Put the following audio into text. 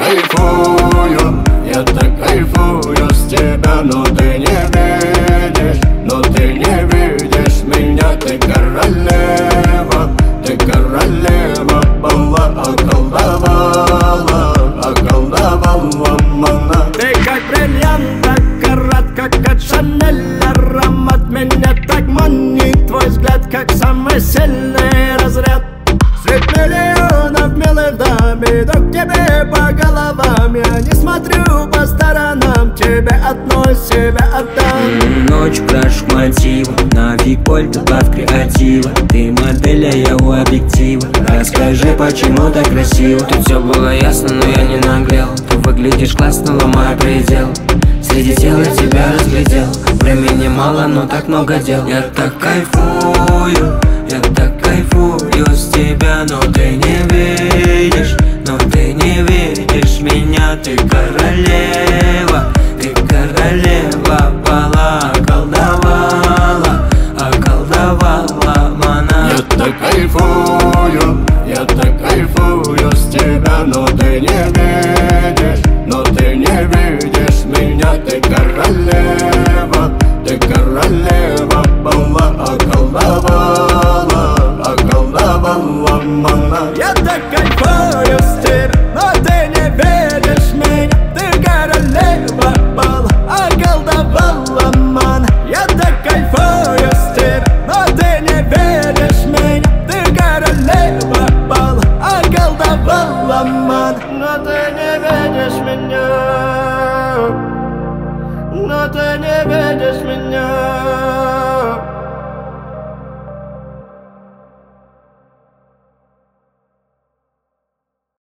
я так кайфую с тебя, но ты не видишь, но ты не видишь меня. Ты королева была, околдовала мана. Ты как бриллиант, как карат, как от Шанель аромат. Меня так манит твой взгляд, как самый сильный разряд. Средь миллионов милых дам иду к тебе по головам. Я не смотрю по сторонам, тебе одной себя отдам. Ночь краш мотива, на фиг-поль добавь креатива. Ты модель, а я у объектива. Расскажи, почему так красиво. Тут все было ясно, но я не наглел. Ты выглядишь классно, ломая предел. Среди тела тебя разглядел. Времени мало, но так много дел. Я так кайфую с тебя, но ты не видишь, меня. Ты королева была, околдовала мана. Я так кайфую с тебя, но ты не видишь меня. Ты королева была, околдовала мана. Я так кайфую с тебя, но ты не видишь меня. Ты королева была, околдовала мана. Я так кайфую с тебя, но ты не видишь меня. Ты королева была, околдовала мана. Но ты не видишь меня.